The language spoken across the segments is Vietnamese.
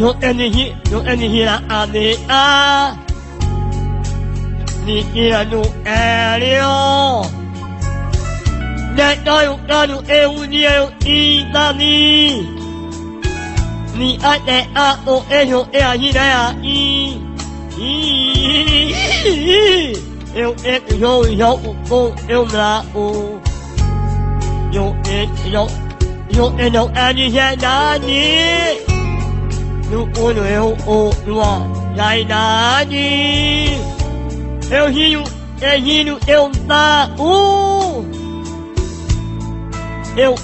yo eni hira ane a ni ira no elio ne dai kanu e uni e tani ni ate a o e yo e a hira ya eu eu lá o eu não ani já nani no olho eu o no já nani eu rio eu tá eu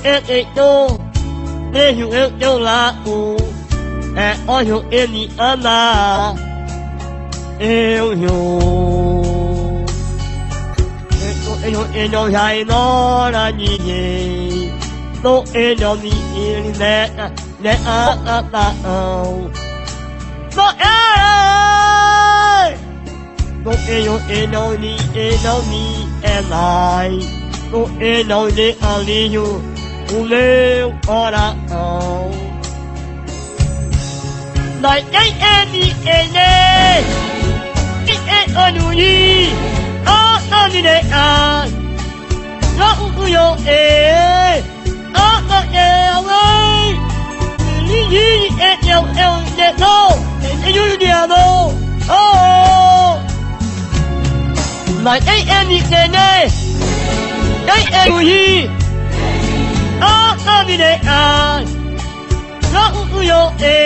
eu lá o é olho ele anda eu não vai nora ninguém tô não me ele né tá tô não me é lai tô não de alinho o meu coração nós tem ele Anuni, Anune, no yo away. Lili, no, oh, like any day, Anuni, Anune, no yo